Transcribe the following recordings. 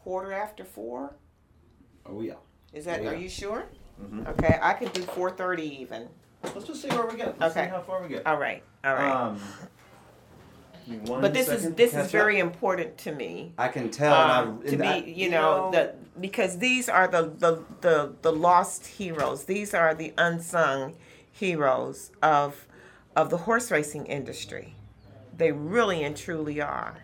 4:15. Oh yeah. Is that? Oh, yeah. Are you sure? Mm-hmm. Okay, I can do 4:30 even. Let's just see where we get. Let's Okay. see how far we get. All right. All right. But this is very important to me. I can tell. Because these are the lost heroes. These are the unsung heroes of the horse racing industry. They really and truly are.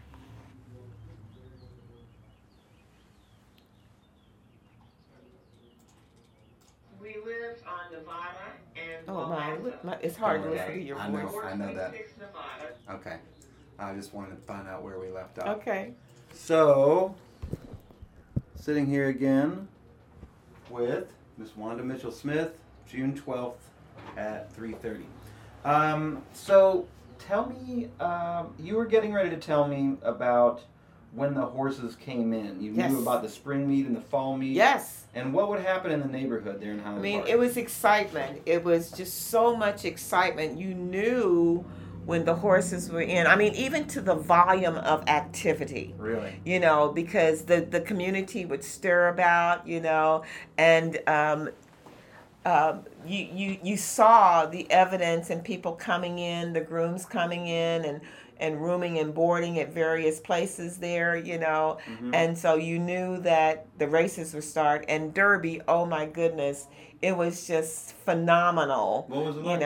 We live on Nevada and it's hard to listen to your voice. I know that. Okay. I just wanted to find out where we left off. Okay. So, sitting here again with Miss Wanda Mitchell-Smith, June 12th at 3:30. So, tell me, you were getting ready to tell me about when the horses came in. You knew about the spring meet and the fall meet. Yes. And what would happen in the neighborhood there in Highland Park? It was excitement. It was just so much excitement. You knew when the horses were in. Even to the volume of activity. Really? Because the community would stir about, and you saw the evidence and people coming in, the grooms coming in and rooming and boarding at various places there, Mm-hmm. And so you knew that the races would start. And Derby, oh my goodness, it was just phenomenal. What was it like?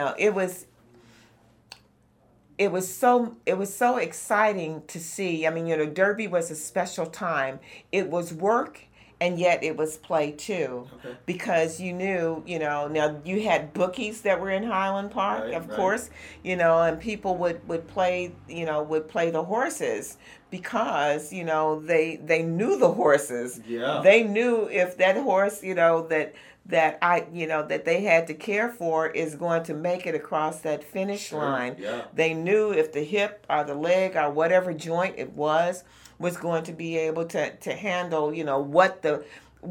It was so exciting to see. Derby was a special time. It was work, and yet it was play too. Okay. Because you knew, now you had bookies that were in Highland Park, Right, of right. course, and people would play the horses because, they knew the horses. Yeah. They knew if that horse, that they had to care for is going to make it across that finish line. Yeah. They knew if the hip or the leg or whatever joint it was going to be able to handle, what the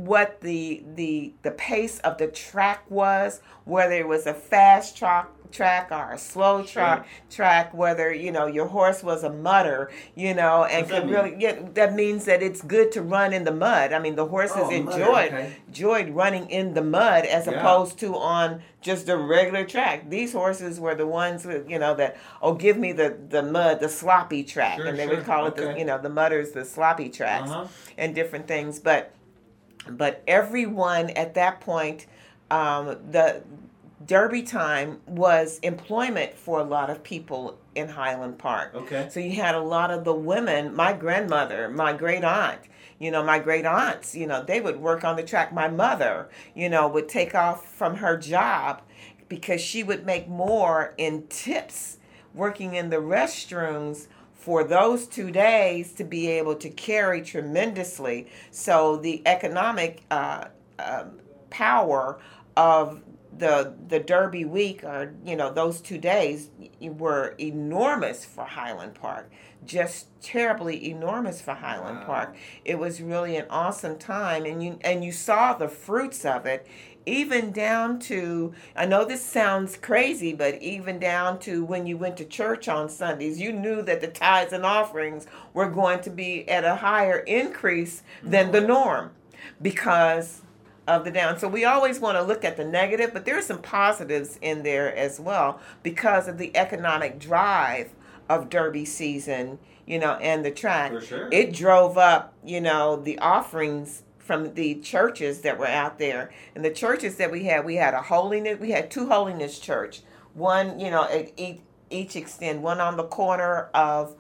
pace of the track was, whether it was a fast track or a slow track, whether, your horse was a mudder, and could really get, that means that it's good to run in the mud. The horses enjoyed running in the mud as opposed to on just a regular track. These horses were the ones, that, give me the mud, the sloppy track. And they would call it, the mudders, the sloppy tracks and different things. But everyone at that point, the Derby time was employment for a lot of people in Highland Park. Okay. So you had a lot of the women, my grandmother, my great aunt, my great aunts, they would work on the track. My mother, would take off from her job because she would make more in tips working in the restrooms for those 2 days to be able to carry tremendously. So the economic power of the Derby week, or those 2 days, were enormous for Highland Park, just terribly enormous for Highland Park. It was really an awesome time, and you saw the fruits of it, even down to, I know this sounds crazy, but even down to when you went to church on Sundays, you knew that the tithes and offerings were going to be at a higher increase than the norm because of the down. So we always want to look at the negative, but there are some positives in there as well because of the economic drive of Derby season, and the track. For sure. It drove up, the offerings from the churches that were out there. And the churches that we had two holiness church. One, at each extend, one on the corner of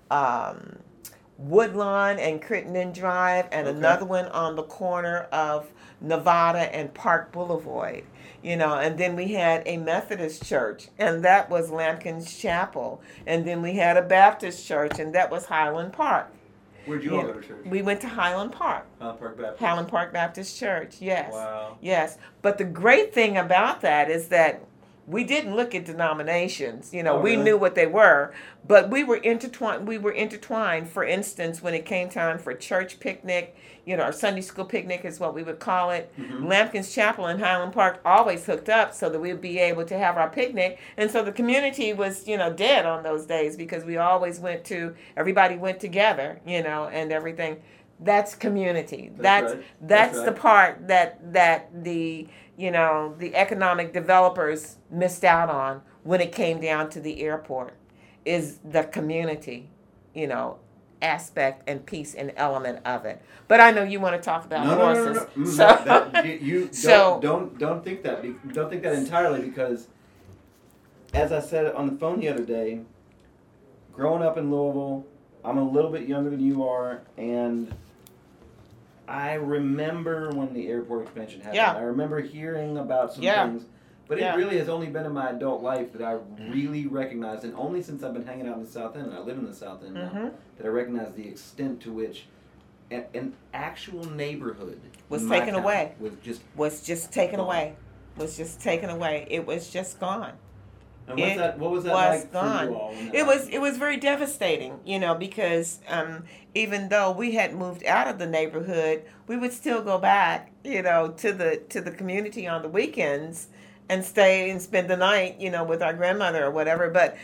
Woodlawn and Crittenden Drive, and another one on the corner of Nevada and Park Boulevard, and then we had a Methodist church, and that was Lampkins Chapel, and then we had a Baptist church, and that was Highland Park. Where'd you all go to church? We went to Highland Park. Highland Park Baptist Church, yes. Wow. Yes, but the great thing about that is that we didn't look at denominations. We really? knew what they were, but we were intertwined. For instance, when it came time for church picnic, our Sunday school picnic is what we would call it. Mm-hmm. Lampkins Chapel and Highland Park always hooked up so that we'd be able to have our picnic. And so the community was, dead on those days because everybody went together, and everything. That's community. That's right. That's That's the right. part that the the economic developers missed out on when it came down to the airport is the community, you know, aspect and piece and element of it. But I know you want to talk about No, no, no, no, horses. no. So You so don't think that. Don't think that entirely, because, as I said on the phone the other day, growing up in Louisville, I'm a little bit younger than you are, and I remember when the airport expansion happened. Yeah. I remember hearing about some Yeah. things, but Yeah. it really has only been in my adult life that I really recognized, and only since I've been hanging out in the South End, and I live in the South End now, Mhm. that I recognize the extent to which an actual neighborhood Was in my taken town away. was just taken gone. away. Was just taken away. It was just gone. And It what was that was like gone. for you all? When that It was very devastating, because even though we had moved out of the neighborhood, we would still go back, to the community on the weekends and stay and spend the night, with our grandmother or whatever. But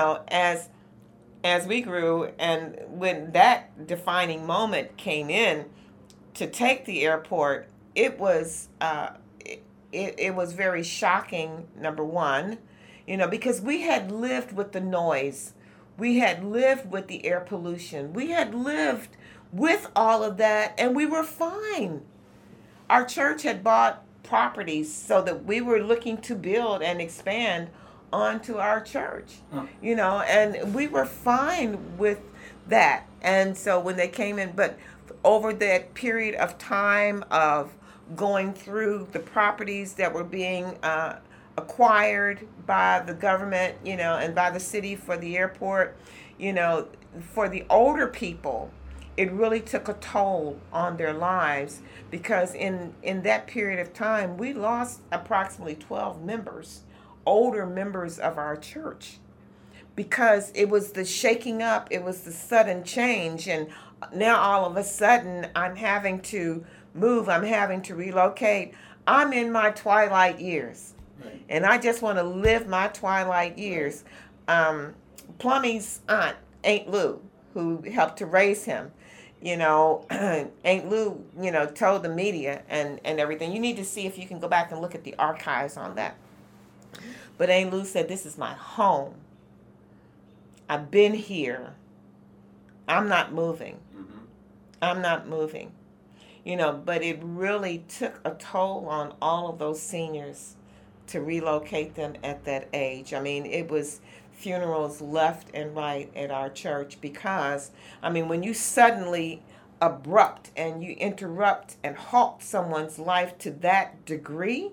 as we grew, and when that defining moment came in to take the airport, it was it was very shocking. Number one, because we had lived with the noise, we had lived with the air pollution, we had lived with all of that, and we were fine. Our church had bought properties so that we were looking to build and expand onto our church, Huh. and we were fine with that. And so when they came in, but over that period of time of going through the properties that were being acquired by the government, and by the city for the airport, for the older people, it really took a toll on their lives, because in that period of time, we lost approximately 12 members, older members of our church, because it was the shaking up, it was the sudden change, and now all of a sudden I'm having to move, I'm having to relocate. I'm in my twilight years. Right. And I just want to live my twilight years. Plummy's aunt, Aunt Lou, who helped to raise him, Aunt Lou, told the media and everything. You need to see if you can go back and look at the archives on that. But Aunt Lou said, "This is my home. I've been here. I'm not moving. Mm-hmm. I'm not moving." But it really took a toll on all of those seniors to relocate them at that age. I mean, it was funerals left and right at our church, because, when you suddenly abrupt and you interrupt and halt someone's life to that degree,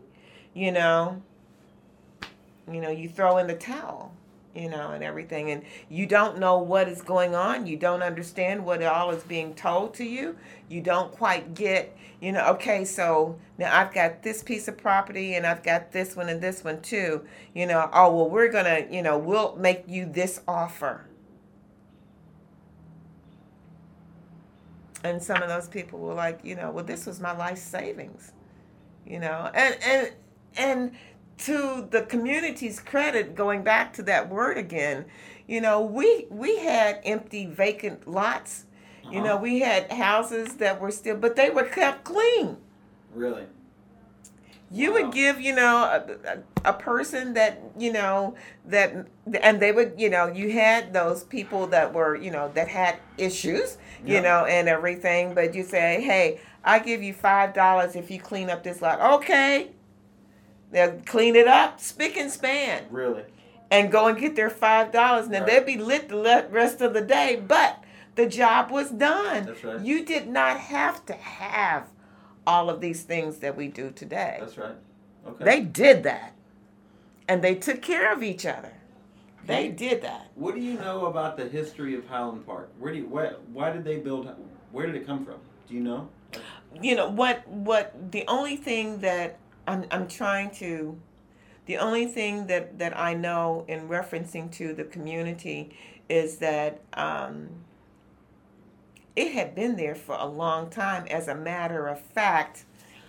you throw in the towel, and everything, and you don't know what is going on. You don't understand what all is being told to you. You don't quite get, okay, so now I've got this piece of property and I've got this one and this one too. Oh, well, we're going to, we'll make you this offer. And some of those people were like, well, this was my life savings, and to the community's credit, going back to that word again, we had empty, vacant lots. Uh-huh. We had houses that were still, but they were kept clean. Really? You Wow. would give, a person that, that, and they would, you had those people that were, that had issues, Yeah. and everything, but you say, "Hey, I give you $5 if you clean up this lot." Okay. They'll clean it up, spick and span, Really? and go and get their $5, and then Right. they'll be lit the rest of the day. But the job was done. That's right. You did not have to have all of these things that we do today. That's right. Okay. They did that, and they took care of each other. They did that. What do you know about the history of Highland Park? Why did they build? Where did it come from? Do you know? What the only thing that I'm trying to, the only thing that I know in referencing to the community is that it had been there for a long time. As a matter of fact,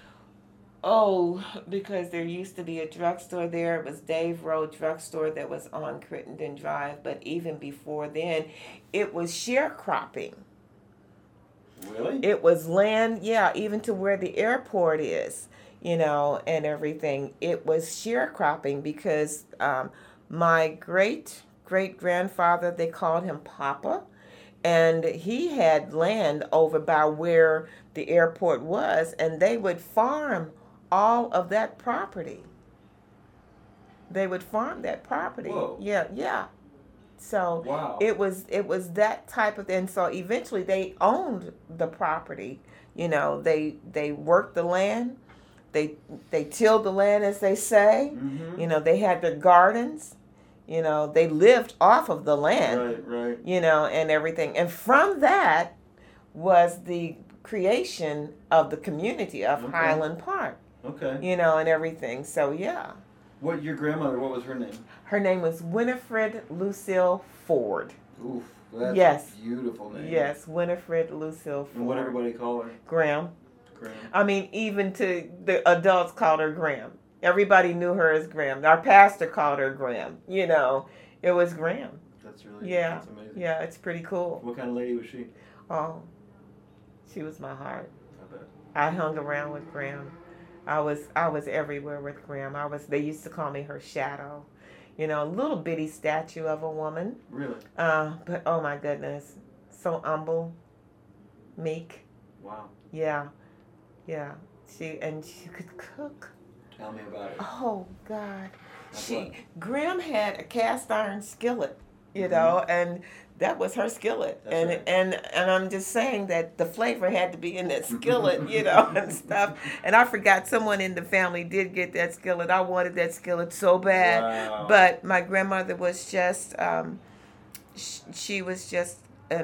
because there used to be a drugstore there. It was Dave Road Drugstore that was on Crittenden Drive. But even before then, it was sharecropping. Really? It was land, yeah, even to where the airport is, and everything. It was sharecropping because my great grandfather, they called him Papa, and he had land over by where the airport was, and they would farm all of that property. They would farm that property. Whoa. Yeah, yeah. So Wow. it was that type of, and so eventually they owned the property. They worked the land, they they tilled the land, as they say. Mm-hmm. They had their gardens. They lived off of the land. Right. And everything. And from that was the creation of the community of Okay. Highland Park. Okay. And everything. So yeah. What your grandmother? What was her name? Her name was Winifred Lucille Ford. Oof. That's Yes. a beautiful name. Yes, Winifred Lucille Ford. And what everybody call her? Graham. Graham. I mean, even to the adults called her Graham. Everybody knew her as Graham. Our pastor called her Graham. It was Graham. That's really Yeah. That's amazing. Yeah, it's pretty cool. What kind of lady was she? Oh, she was my heart. I bet. I hung around with Graham. I was everywhere with Graham. They used to call me her shadow. A little bitty statue of a woman. Really? But oh my goodness, so humble, meek. Wow. Yeah, yeah. She could cook. Tell me about it. Oh God, What? Graham had a cast iron skillet, Mm-hmm. and that was her skillet. That's and right. and I'm just saying that the flavor had to be in that skillet, and stuff. And I forgot someone in the family did get that skillet. I wanted that skillet so bad, Wow. but my grandmother was just she was just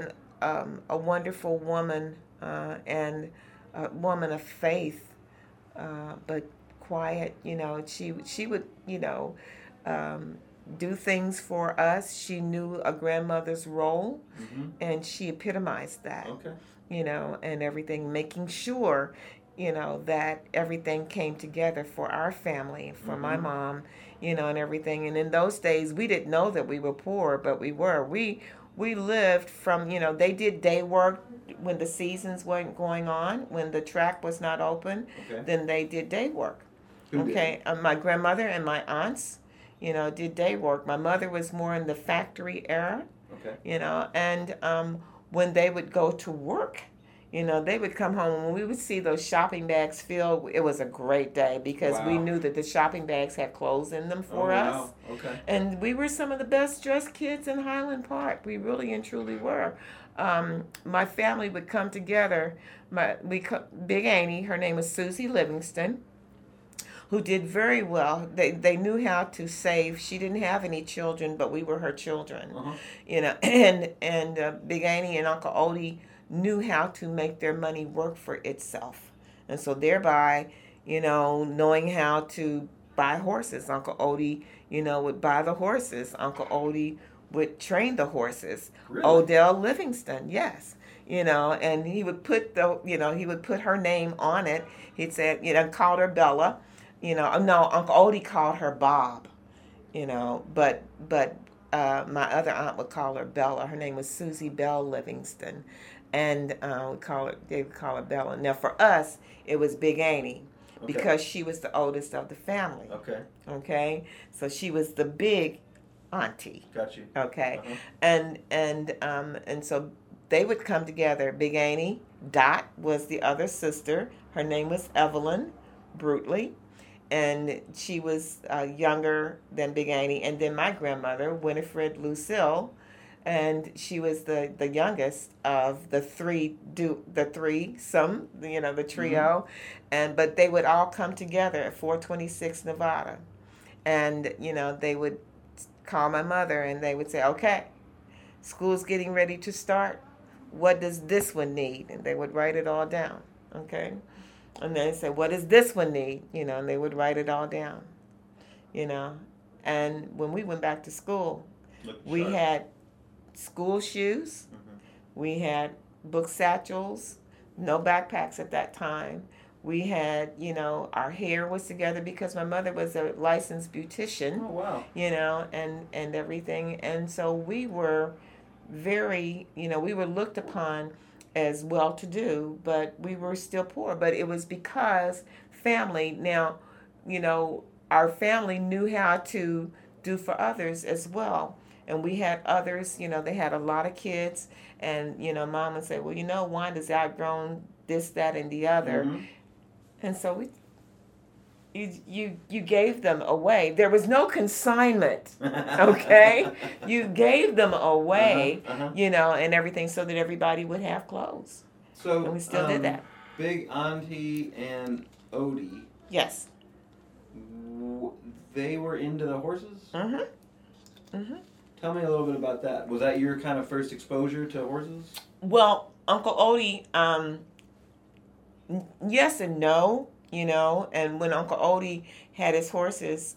a wonderful woman, and a woman of faith, but quiet. She would do things for us. She knew a grandmother's role, Mm-hmm. and she epitomized that. Okay. And everything, making sure, that everything came together for our family, for my Mhm. mom, and everything. And in those days, we didn't know that we were poor, but we were. We lived from, they did day work when the seasons weren't going on, when the track was not open, Okay. then they did day work. Who did? Okay, my grandmother and my aunts, did day work. My mother was more in the factory era, Okay. and when they would go to work, they would come home, and when we would see those shopping bags filled, it was a great day because we Wow. knew that the shopping bags had clothes in them for Oh, us. wow. Okay. And we were some of the best dressed kids in Highland Park. We really and truly were. My family would come together. Big Annie, her name was Susie Livingston, who did very well. They knew how to save. She didn't have any children, but we were her children. Uh-huh. And Big Annie and Uncle Odie knew how to make their money work for itself, and so thereby, knowing how to buy horses. Uncle Odie, would buy the horses. Uncle Odie would train the horses. Really? Odell Livingston, yes. And he would put her name on it. He'd say, called her Bella. No, Uncle Odie called her Bob. But my other aunt would call her Bella. Her name was Susie Bell Livingston, and they would call her Bella. Now for us, it was Big Annie, Okay. because she was the oldest of the family. Okay. Okay, so she was the big auntie. Got you. Okay, Uh-huh. and so they would come together. Big Annie, Dot was the other sister. Her name was Evelyn Brutley, and she was younger than Big Annie. And then my grandmother, Winifred Lucille, and she was the youngest of the the trio, but they would all come together at 426 Nevada, and they would call my mother and they would say, okay, school's getting ready to start. What does this one need? And they would write it all down. Okay. And then they say, what does this one need? And they would write it all down. And when we went back to school, Look we sharp. had school shoes, Mhm. we had book satchels, no backpacks at that time. We had, our hair was together because my mother was a licensed beautician. Oh, wow. And everything. And so we were very, we were looked upon as well to do, but we were still poor. But it was because family. Now, our family knew how to do for others as well. And we had others, they had a lot of kids. And, mom would say, well, Wanda's outgrown this, that, and the other. Mm-hmm. And so you gave them away. There was no consignment, okay? You gave them away, and everything so that everybody would have clothes. So and we still did that. Big Auntie and Odie. Yes. They were into the horses? Mm-hmm. Mm-hmm. Tell me a little bit about that. Was that your kind of first exposure to horses? Well, Uncle Odie, yes and no, and when Uncle Odie had his horses,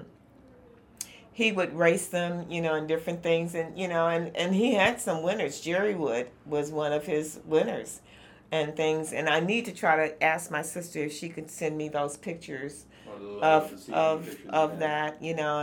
he would race them, and different things, and and he had some winners. Jerry Wood was one of his winners and things, and I need to try to ask my sister if she could send me those pictures of that,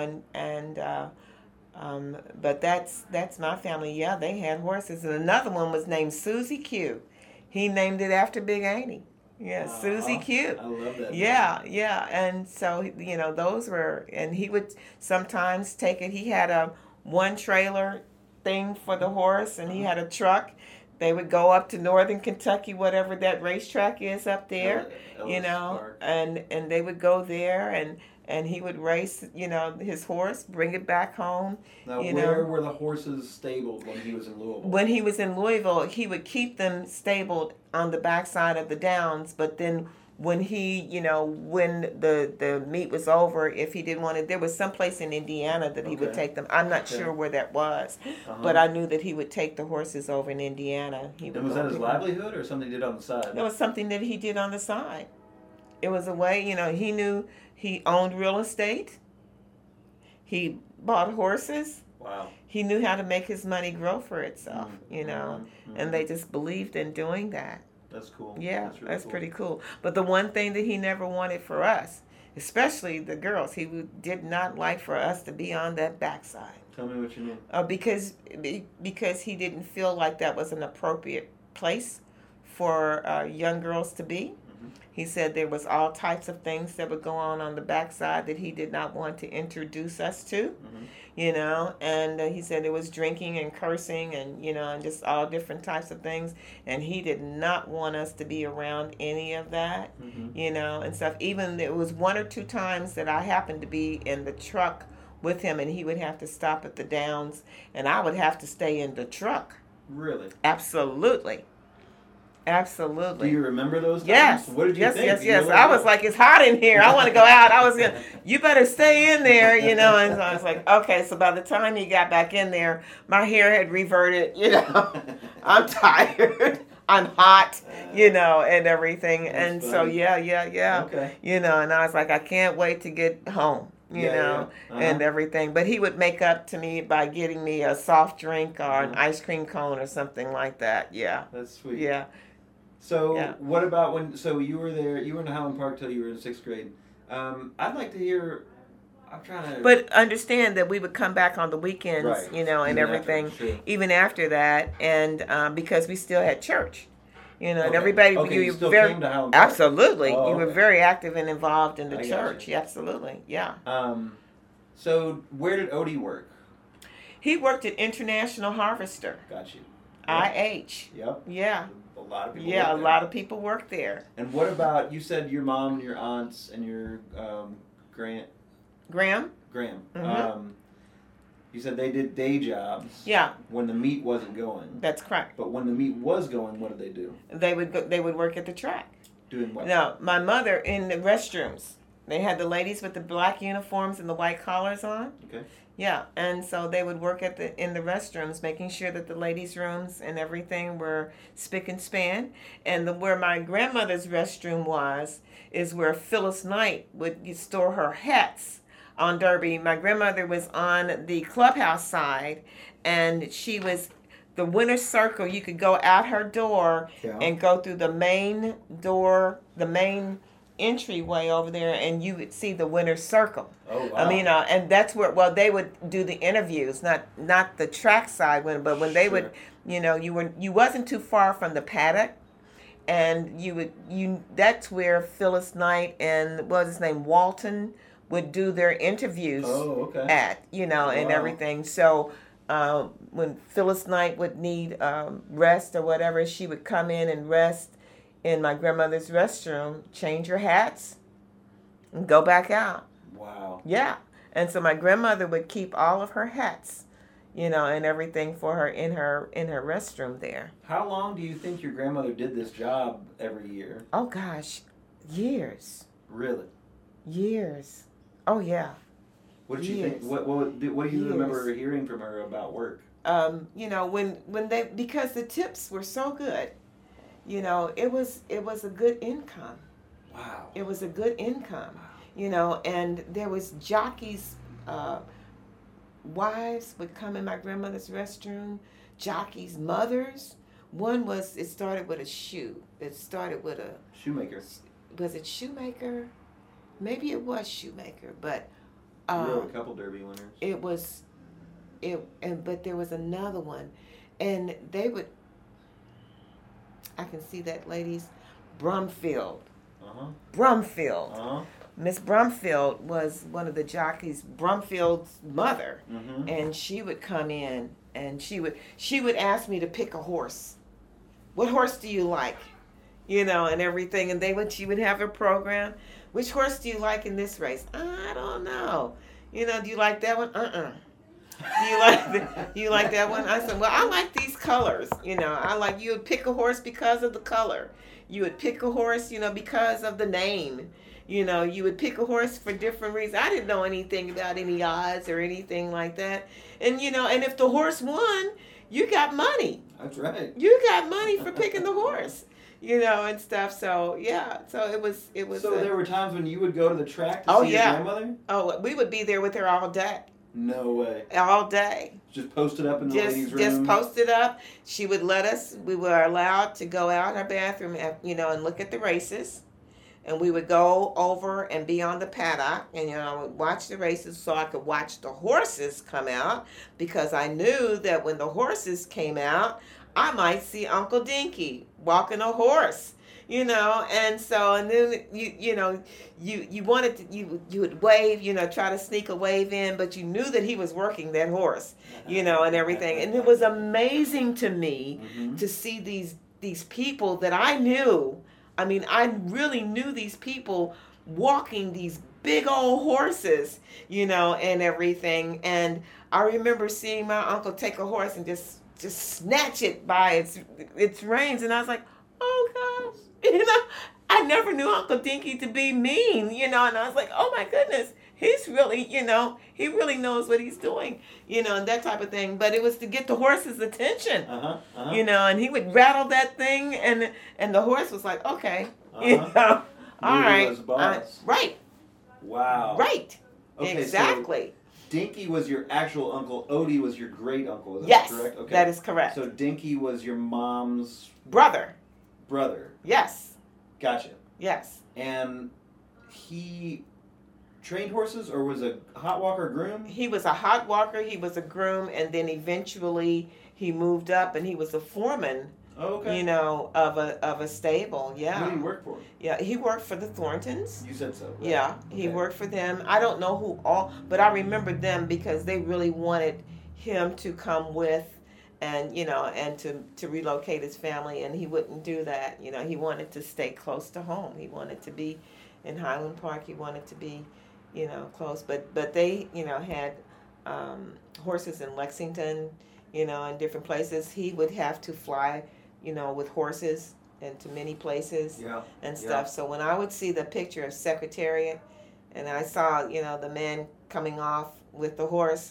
but that's my family. Yeah, they had horses, and another one was named Susie Q. He named it after Big Annie. Yeah, Susie Q. I love that. Yeah, yeah, and so those were, and he would sometimes take it. He had a one trailer thing for the horse, and he had a truck. They would go up to Northern Kentucky, whatever that racetrack is up there, Park. and they would go there, and he would race, his horse, bring it back home. Now, where were the horses stabled when he was in Louisville? When he was in Louisville, he would keep them stabled on the backside of the downs, but then when when the meet was over, if he didn't want to, there was some place in Indiana that he would take them. I'm not sure where that was, but I knew that he would take the horses over in Indiana. And was that his livelihood or something he did on the side? It was something that he did on the side. It was a way, he knew he owned real estate. He bought horses. Wow. He knew how to make his money grow for itself, Mm-hmm. and they just believed in doing that. That's cool. Yeah, that's cool. Pretty cool. But the one thing that he never wanted for us, especially the girls, he did not like for us to be on that backside. Tell me what you mean. Because he didn't feel like that was an appropriate place for young girls to be. Mm-hmm. He said there was all types of things that would go on the backside that he did not want to introduce us to. Mm-hmm. And he said there was drinking and cursing and, and just all different types of things. And he did not want us to be around any of that, and stuff. Even there was one or two times that I happened to be in the truck with him, and he would have to stop at the downs, and I would have to stay in the truck. Really? Absolutely. Absolutely. Do you remember those times? Yes. What did you think? Yes. I was like, it's hot in here. I want to go out. I was gonna, you better stay in there, And so I was like, okay. So by the time he got back in there, my hair had reverted. I'm tired. I'm hot. And everything. That's and funny. So yeah. Okay. And I was like, I can't wait to get home. And everything. But he would make up to me by getting me a soft drink or an ice cream cone or something like that. Yeah. That's sweet. Yeah. So what about so you were there, you were in Highland Park till you were in 6th grade. I'd like to hear, I'm trying to... But understand that we would come back on the weekends, right. And even everything, after, sure. even after that, and because we still had church. And okay. everybody, you still came to Highland Park? Absolutely. Oh, you were very active and involved in the church. You. Absolutely. Yeah. So where did Odie work? He worked at International Harvester. Got you. Yep. IH. Yep. Yeah. A lot of people. Yeah, a lot of people work there. And what about, you said your mom and your aunts and your Graham. Mm-hmm. You said they did day jobs. Yeah. When the meat wasn't going. That's correct. But when the meat was going, what did they do? They would work at the track. Doing what? No, my mother in the restrooms. They had the ladies with the black uniforms and the white collars on. Okay. Yeah, and so they would work in the restrooms, making sure that the ladies' rooms and everything were spick and span. And where my grandmother's restroom is where Phyllis Knight would store her hats on Derby. My grandmother was on the clubhouse side, and she was the winner's circle. You could go out her door and go through the main door, the main entryway over there, and you would see the winner's circle. Oh, wow. I mean, and that's where they would do the interviews, not the track side, but when they would You wasn't too far from the paddock, and that's where Phyllis Knight and what was his name, Walton, would do their interviews at, and everything. So when Phyllis Knight would need rest or whatever, she would come in and rest in my grandmother's restroom, change her hats, and go back out. Wow. Yeah. And so my grandmother would keep all of her hats, and everything for her in her restroom there. How long do you think your grandmother did this job every year? Oh gosh, years. Really? Years. Oh yeah. What did you think? What do you remember hearing from her about work? Because the tips were so good, it was a good income. Wow. It was a good income, and there was jockeys. Wives would come in my grandmother's restroom. Jockeys' mothers. It started with a shoe. It started with a shoemaker. Was it shoemaker? Maybe it was shoemaker, but you wrote a couple Derby winners. But there was another one, and they would. I can see that, ladies. Brumfield. Brumfield. Miss Brumfield was one of the jockeys. Brumfield's mother, and she would come in, and she would ask me to pick a horse. What horse do you like? And everything, and she would have a program. Which horse do you like in this race? I don't know. Do you like that one? Do you like that one? I said, well, I like these colors. You would pick a horse because of the color. You would pick a horse, because of the name. You would pick a horse for different reasons. I didn't know anything about any odds or anything like that. And, and if the horse won, you got money. That's right. You got money for picking the horse. And stuff. So yeah. So it was. So there were times when you would go to the track to see your grandmother? Oh, we would be there with her all day. No way. All day. Just posted up in the ladies' room. Just posted up. She would let us. We were allowed to go out in her bathroom, and look at the races. And we would go over and be on the paddock, and I would watch the races so I could watch the horses come out, because I knew that when the horses came out, I might see Uncle Dinky walking a horse, and so, and then you wanted to, you would wave, try to sneak a wave in, but you knew that he was working that horse, and everything. And it was amazing to me to see these people that I knew. I mean, I really knew these people walking these big old horses, and everything. And I remember seeing my uncle take a horse and just snatch it by its reins, and I was like, oh gosh, I never knew Uncle Dinky to be mean, and I was like, oh my goodness, he's really, he really knows what he's doing, and that type of thing. But it was to get the horse's attention, and he would rattle that thing, and the horse was like, okay, all right, right, wow, right, okay, exactly. So Dinky was your actual uncle. Odie was your great uncle. Is that correct? Okay. That is correct. So Dinky was your mom's brother. Yes. Gotcha. Yes. And he trained horses, or was a hot walker groom? He was a hot walker. He was a groom, and then eventually he moved up, and he was a foreman. Oh, okay. Of a stable. Yeah. Who did he work for? Yeah, he worked for the Thorntons. You said so. Right? Yeah, he worked for them. I don't know who all, but I remember them because they really wanted him to come with, and and to relocate his family, and he wouldn't do that. He wanted to stay close to home. He wanted to be in Highland Park. He wanted to be, close. But they, had horses in Lexington, in different places. He would have to fly, with horses into many places and stuff. So when I would see the picture of Secretariat, and I saw, the man coming off with the horse,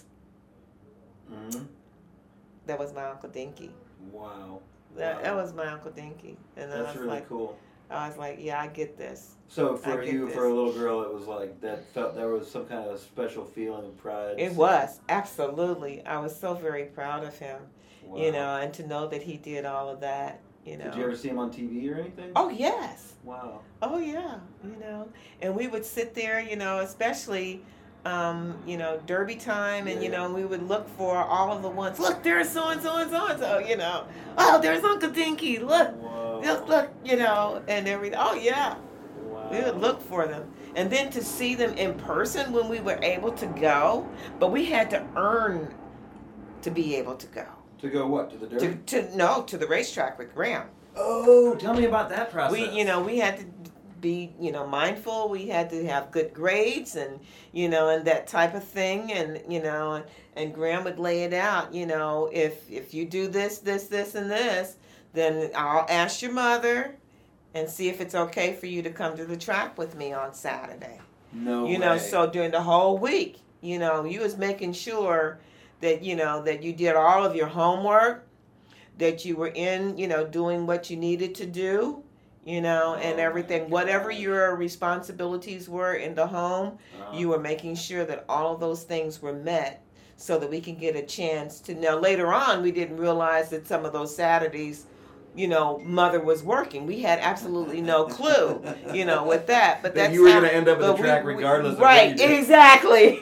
that was my Uncle Dinky. Wow. That was my Uncle Dinky. And that's really like, cool. I was like, yeah, I get this. So for you, for a little girl, it was like there was some kind of special feeling of pride. It was, absolutely. I was so very proud of him, wow. And to know that he did all of that, Did you ever see him on TV or anything? Oh, yes. Wow. Oh, yeah, and we would sit there, especially derby time, and Yeah. we would look for all of the ones. Look, there's so and so and so and so. Oh, there's Uncle Dinky. Look, Whoa. look, and everything. Oh yeah, Wow. we would look for them, and then to see them in person when we were able to go, but we had to earn to be able to go. To go what? To the derby? To the racetrack with Graham. Oh, tell me about that process. We had to be, mindful. We had to have good grades, and and that type of thing, and and Graham would lay it out. If you do this, this, this, and this, then I'll ask your mother and see if it's okay for you to come to the track with me on Saturday. No way. So during the whole week, you was making sure that that you did all of your homework, that you were in, doing what you needed to do, and everything. Whatever your responsibilities were in the home, you were making sure that all of those things were met so that we can get a chance to. Now, later on, we didn't realize that some of those Saturdays, mother was working. We had absolutely no clue, with that. But that's you were going to end up at the track regardless of right, what you did. Exactly.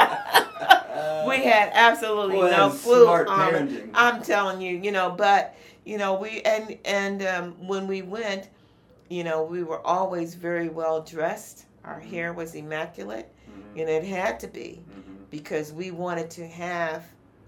We had absolutely no clue. Smart parenting. I'm telling you, but we and when we went, we were always very well dressed. Our hair was immaculate, and it had to be because we wanted to have,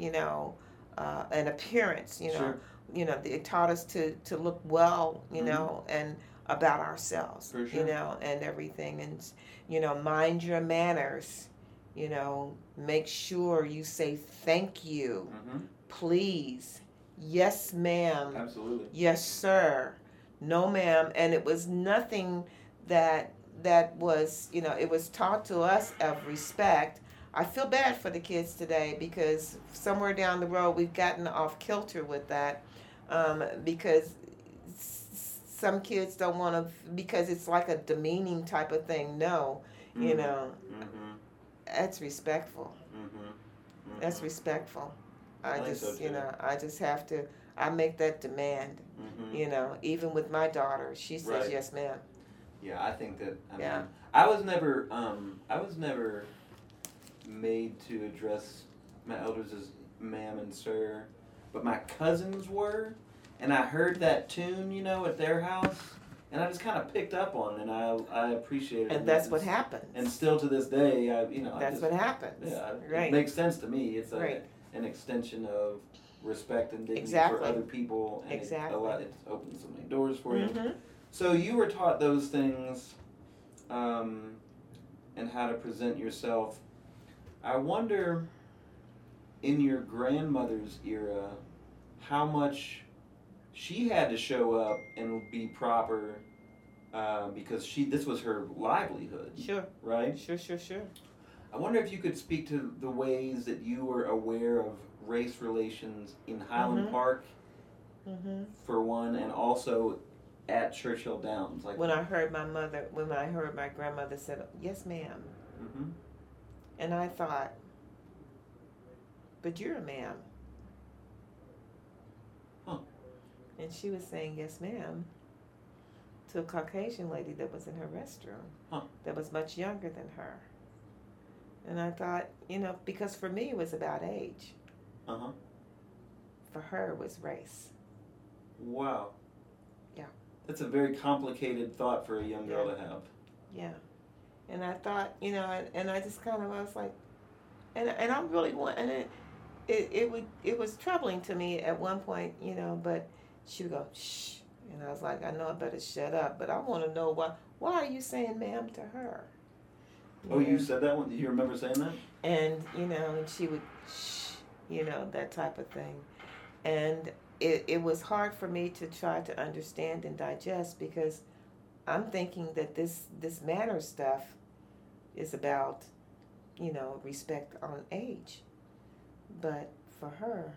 an appearance. Sure. It taught us to look well, and about ourselves, For sure. and everything, and mind your manners. Make sure you say thank you, please, yes ma'am, Absolutely. yes sir, no ma'am, and it was nothing that was, it was taught to us of respect. I feel bad for the kids today because somewhere down the road we've gotten off kilter with that, because some kids don't want to, because it's like a demeaning type of thing. No, that's respectful. That's respectful. I think just, so, too. I just have to. I make that demand. Even with my daughter, she says Right. yes, ma'am. Yeah, I think that. Yeah. I was never made to address my elders as ma'am and sir, but my cousins were, and I heard that tune, at their house, and I just kind of picked up on it, and I appreciated it. And that's what happens. And still to this day, That's what happens. Yeah, Right. It makes sense to me. It's Right. an extension of respect and dignity Exactly. for other people, and Exactly. it opens so many doors for you. Mhm. So you were taught those things, and how to present yourself. I wonder, in your grandmother's era, how much she had to show up and be proper, because this was her livelihood. Sure. Right? Sure. I wonder if you could speak to the ways that you were aware of race relations in Highland Park, for one, and also at Churchill Downs. Like When I heard my grandmother said, yes, ma'am. And I thought, but you're a ma'am. Huh. And she was saying, yes, ma'am, to a Caucasian lady that was in her restroom, that was much younger than her. And I thought, because for me it was about age. For her it was race. Wow. Yeah. That's a very complicated thought for a young girl to have. Yeah. And I thought, and I just kind of, I was like, and I really want, and it was troubling to me at one point, but she would go, shh. And I was like, I know I better shut up, but I want to know why are you saying ma'am to her? Oh, you said that one? Do you remember saying that? And, and she would, shh, that type of thing. And it was hard for me to try to understand and digest because I'm thinking that this manner stuff is about, respect on age. But for her,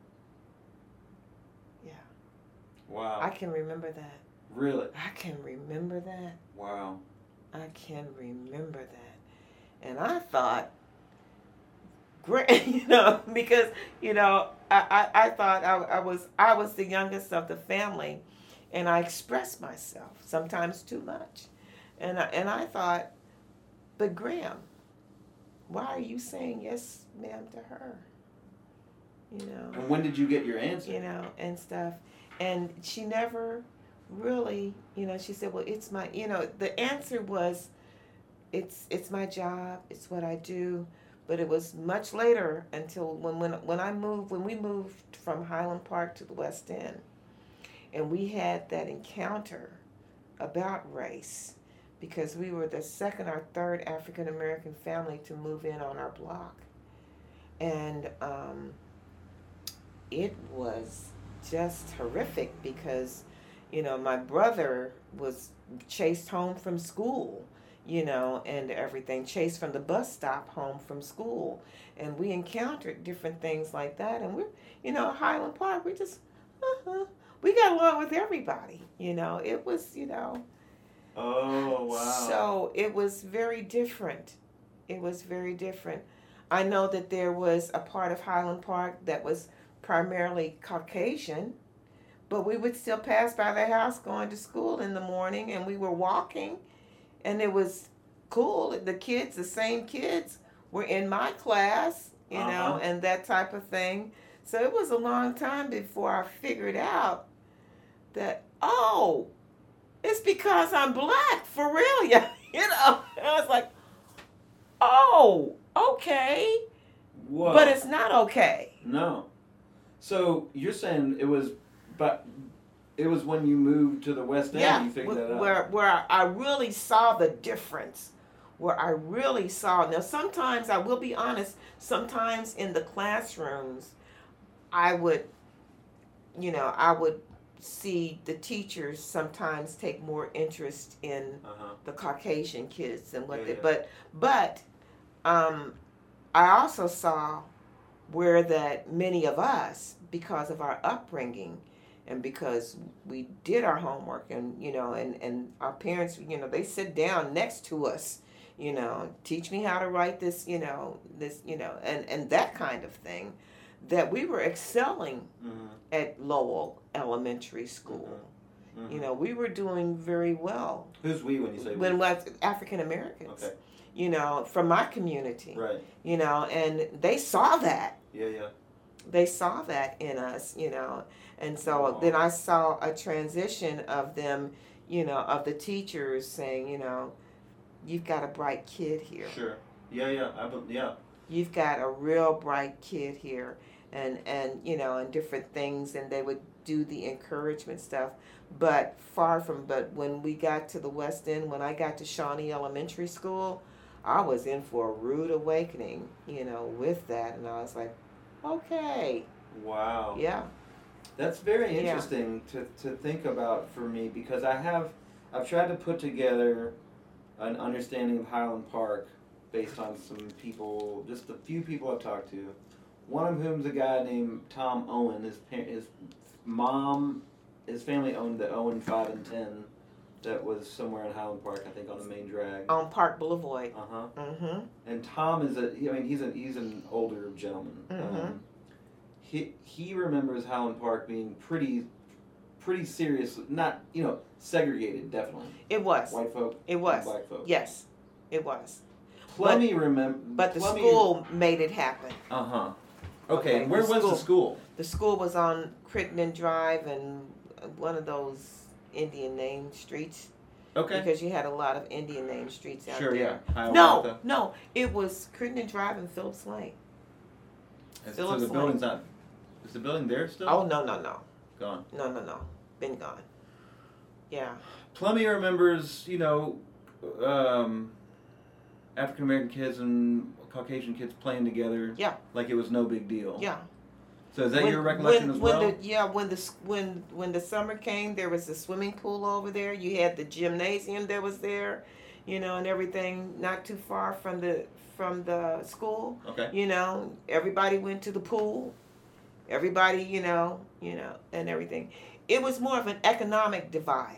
yeah. Wow. I can remember that. Really? I can remember that. Wow. I can remember that. And I thought, great, because, I thought I was the youngest of the family, and I expressed myself, sometimes too much. And I thought, but Graham, why are you saying yes, ma'am, to her? You know. And when did you get your answer? You know, and stuff. And she never really, you know, she said, well, it's my, you know, the answer was, it's my job, it's what I do. But it was much later until when we moved from Highland Park to the West End, and we had that encounter about race, because we were the second or third African American family to move in on our block, and it was just horrific because, you know, my brother was chased home from school, you know, and everything, chased from the bus stop home from school. And we encountered different things like that. And we're, you know, Highland Park, we just, we got along with everybody, you know. It was, you know. Oh, wow. So it was very different. It was very different. I know that there was a part of Highland Park that was primarily Caucasian, but we would still pass by the house going to school in the morning, and we were walking, and it was cool. The kids, the same kids, were in my class, you know, and that type of thing. So it was a long time before I figured out that, oh, it's because I'm black, for real, yeah, you know. And I was like, oh, okay. Whoa. But it's not okay. No. So you're saying it was when you moved to the West End you figured that out. Where I really saw the difference. Where I really saw. Now, sometimes, I will be honest, sometimes in the classrooms, I would see the teachers sometimes take more interest in the Caucasian kids and what but I also saw where that many of us, because of our upbringing and because we did our homework, and you know, and our parents, you know, they sit down next to us, you know, teach me how to write this, you know, and that kind of thing, that we were excelling at Lowell Elementary School. You know, we were doing very well. Who's we when you say we? When was African Americans. Okay. You know, from my community. Right. You know, and they saw that. Yeah, yeah. They saw that in us, you know. And so then I saw a transition of them, you know, of the teachers saying, you know, you've got a bright kid here. Sure. Yeah. You've got a real bright kid here. And you know, and different things, and they would do the encouragement stuff. But when we got to the West End, when I got to Shawnee Elementary School, I was in for a rude awakening, you know, with that. And I was like, okay. Wow. Yeah. That's very interesting to think about for me, because I've tried to put together an understanding of Highland Park based on some people, just a few people I've talked to. One of whom's a guy named Tom Owen. His family owned the Owen 5 and 10 that was somewhere in Highland Park, I think, on the main drag. On Park Boulevard. And Tom is he's an older gentleman. He remembers Highland Park being pretty serious, not, you know, segregated, definitely. It was. White folk. It was. And black folk. Yes, it was. But the school made it happen. Okay, where was the school? The school was on Crittenden Drive and one of those Indian name streets. Okay. Because you had a lot of Indian name streets out there. Sure, yeah. No, it was Crittenden Drive and Phillips Lane. So the building's not. Is the building there still? Oh, no. Gone. No. Been gone. Yeah. Plummy remembers, you know, African American kids and Caucasian kids playing together. Yeah. Like it was no big deal. Yeah. So is that your recollection as well? When the summer came, there was a swimming pool over there. You had the gymnasium that was there, you know, and everything not too far from the school. Okay. You know, everybody went to the pool. Everybody, you know, and everything. It was more of an economic divide.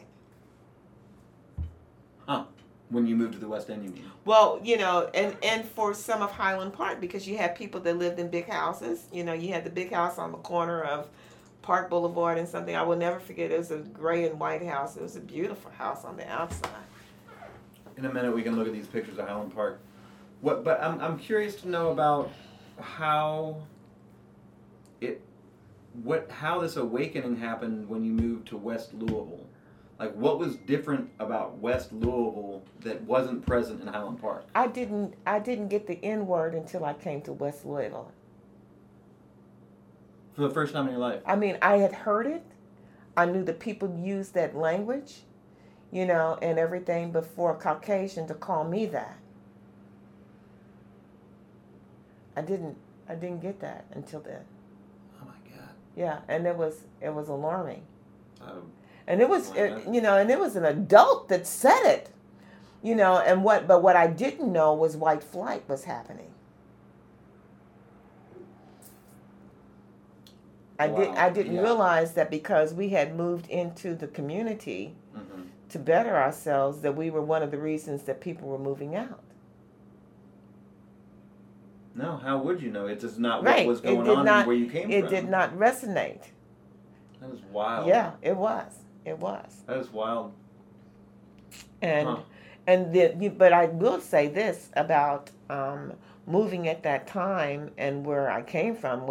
Huh. When you moved to the West End, you mean? Well, you know, and for some of Highland Park, because you had people that lived in big houses. You know, you had the big house on the corner of Park Boulevard and something. I will never forget. It was a gray and white house. It was a beautiful house on the outside. In a minute, we can look at these pictures of Highland Park. What? But I'm curious to know about how how this awakening happened when you moved to West Louisville. Like, what was different about West Louisville that wasn't present in Highland Park? I didn't get the N word until I came to West Louisville. For the first time in your life? I mean, I had heard it. I knew that people used that language, you know, and everything, but for a Caucasian to call me that, I didn't get that until then. Oh my God. Yeah, and it was alarming. Oh. And it was, you know, and it was an adult that said it, you know, but what I didn't know was white flight was happening. I didn't realize that because we had moved into the community to better ourselves, that we were one of the reasons that people were moving out. No, how would you know? It's just not Right. what was going on and where you came from. It did not resonate. That was wild. Yeah, it was. It was. That is wild. And but I will say this about moving at that time and where I came from.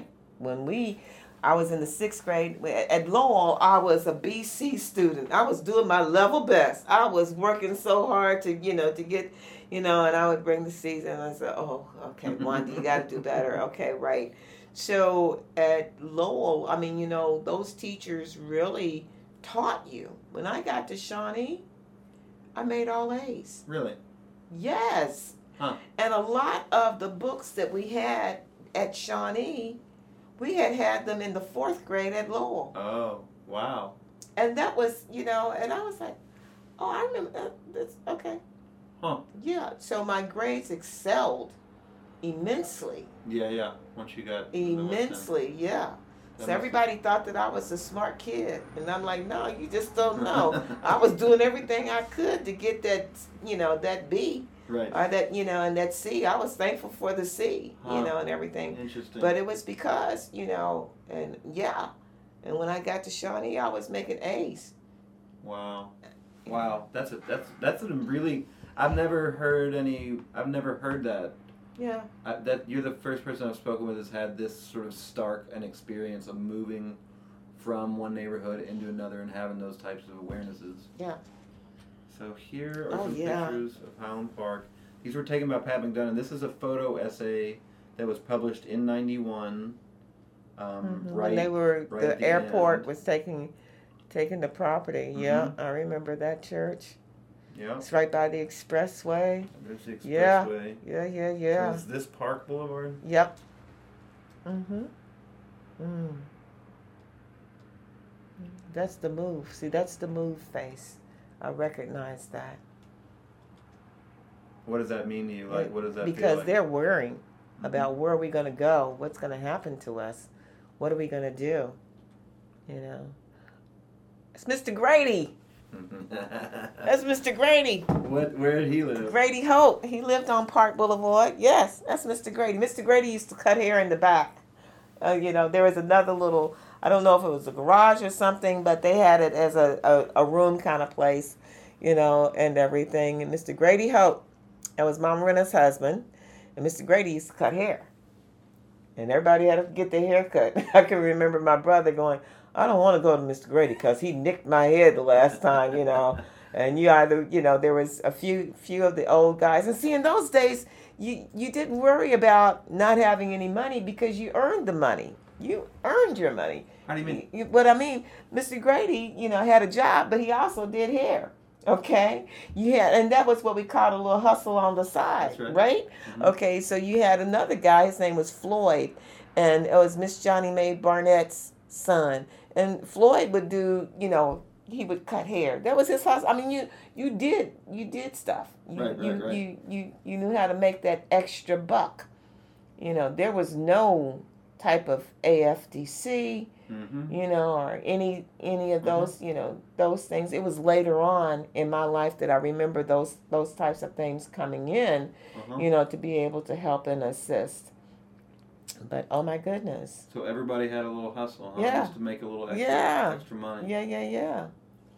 I was in the 6th grade at Lowell. I was a BC student. I was doing my level best. I was working so hard to get, and I would bring the C's and I said, oh, okay, Wanda, you got to do better. Okay, right. So at Lowell, I mean, those teachers really taught you. When I got to Shawnee, I made all A's. Really? Yes. Huh. And a lot of the books that we had at Shawnee, we had them in the 4th grade at Lowell. Oh, wow. And that was, and I was like, oh, I remember that. That's okay. Huh. Yeah, so my grades excelled immensely. Yeah. Once you got... Immensely, yeah. So everybody thought that I was a smart kid. And I'm like, no, you just don't know. I was doing everything I could to get that, that B. Right. Or that, and that C. I was thankful for the C, and everything. Interesting. But it was because, and yeah. And when I got to Shawnee, I was making A's. Wow. That's a really... I've never heard that. Yeah. That you're the first person I've spoken with that's had this sort of stark an experience of moving from one neighborhood into another and having those types of awarenesses. Yeah. So here are some pictures of Highland Park. These were taken by Pat McDonough. This is a photo essay that was published in '91. When they were the airport was taking the property. Mm-hmm. Yeah, I remember that church. Yeah. It's right by the expressway. There's the expressway. Yeah. So is this Park Boulevard? Yep. That's the move. See, that's the move face. I recognize that. What does that mean to you? Like, what does that feel because like? They're worrying about where are we going to go, what's going to happen to us, what are we going to do, It's Mr. Grady. That's Mr. Grady. Where did he live? Grady Holt. He lived on Park Boulevard. Yes, that's Mr. Grady. Mr. Grady used to cut hair in the back. There was another little, I don't know if it was a garage or something, but they had it as a room kind of place, and everything. And Mr. Grady Holt, that was Mama Rena's husband, and Mr. Grady used to cut hair. And everybody had to get their hair cut. I can remember my brother going, I don't want to go to Mr. Grady because he nicked my head the last time, And you either, there was a few of the old guys. And see, in those days, you didn't worry about not having any money because you earned the money. You earned your money. How do you mean? What I mean, Mr. Grady, had a job, but he also did hair. Okay? And that was what we called a little hustle on the side, That's right? Mm-hmm. Okay, so you had another guy, his name was Floyd, and it was Miss Johnny Mae Barnett's son. And Floyd would do, he would cut hair. That was his hustle. I mean, you did stuff. Right. You knew how to make that extra buck. There was no type of AFDC, or any of those, those things. It was later on in my life that I remember those types of things coming in, to be able to help and assist. But oh my goodness! So everybody had a little hustle, huh? Yeah. Just to make a little extra money. Yeah.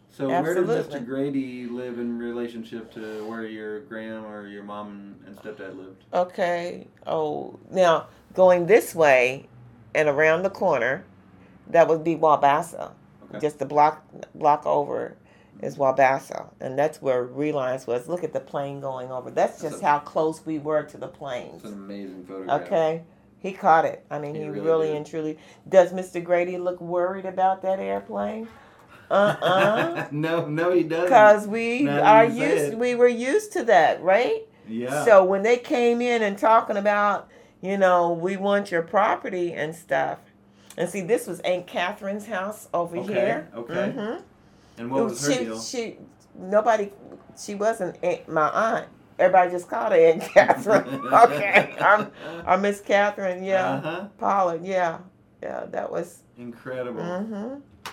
So where did Absolutely. Mr. Grady live in relationship to where your gram or your mom and stepdad lived? Okay. Oh, now going this way and around the corner, that would be Wabasa. Okay. Just the block over is Wabasa, and that's where Reliance was. Look at the plane going over. That's just how close we were to the planes. It's an amazing photograph. Okay. He caught it. I mean, he really and truly. Does Mr. Grady look worried about that airplane? No, he doesn't. Because we were used to that, right? Yeah. So when they came in and talking about, we want your property and stuff. And see, this was Aunt Catherine's house over here. Okay. Mm-hmm. And what was her deal? She wasn't my aunt. Everybody just called her Aunt Catherine. Okay. I'm Miss Catherine, yeah. Uh-huh. Paula, yeah. Yeah, that was incredible. Mm-hmm.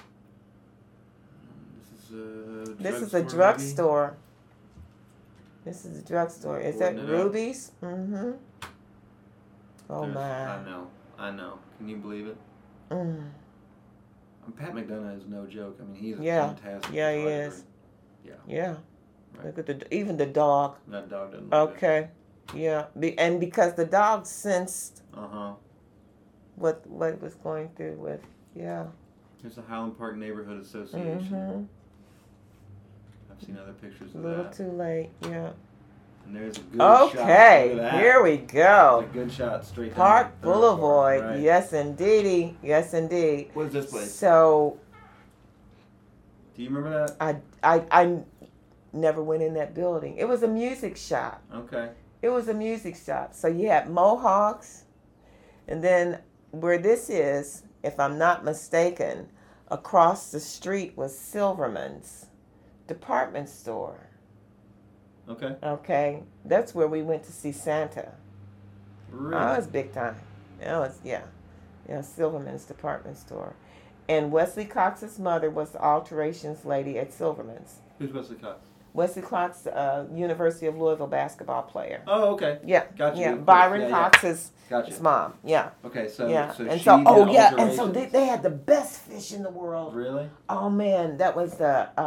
This is a drugstore. This is a drugstore. Is that Ruby's? Mm-hmm. Oh my. I know. Can you believe it? Pat McDonough is no joke. I mean, he's a fantastic. Yeah, he is. Yeah. Right. Look at even the dog. That dog doesn't. Okay. Yeah. And because the dog sensed. What was going through with. Yeah. There's the Highland Park Neighborhood Association. Mm-hmm. I've seen other pictures of that. A little that. too late, yeah. And there's a good shot. Okay, here we go. There's a good shot straight down Park Boulevard. Right. Yes, indeedy. Yes, indeed. What is this place? So. Do you remember that? I never went in that building. It was a music shop. Okay. It was a music shop. So you had Mohawks, and then where this is, if I'm not mistaken, across the street was Silverman's department store. Okay. Okay. That's where we went to see Santa. Really? Oh, it was big time. It was, yeah, Silverman's department store. And Wesley Cox's mother was the alterations lady at Silverman's. Who's Wesley Cox? Wesley Cox, University of Louisville basketball player. Oh, okay. Yeah. Gotcha. Yeah. Byron Cox's his mom. Yeah. Okay, so yeah. so and she so did and so they had the best fish in the world. Really? Oh man, that was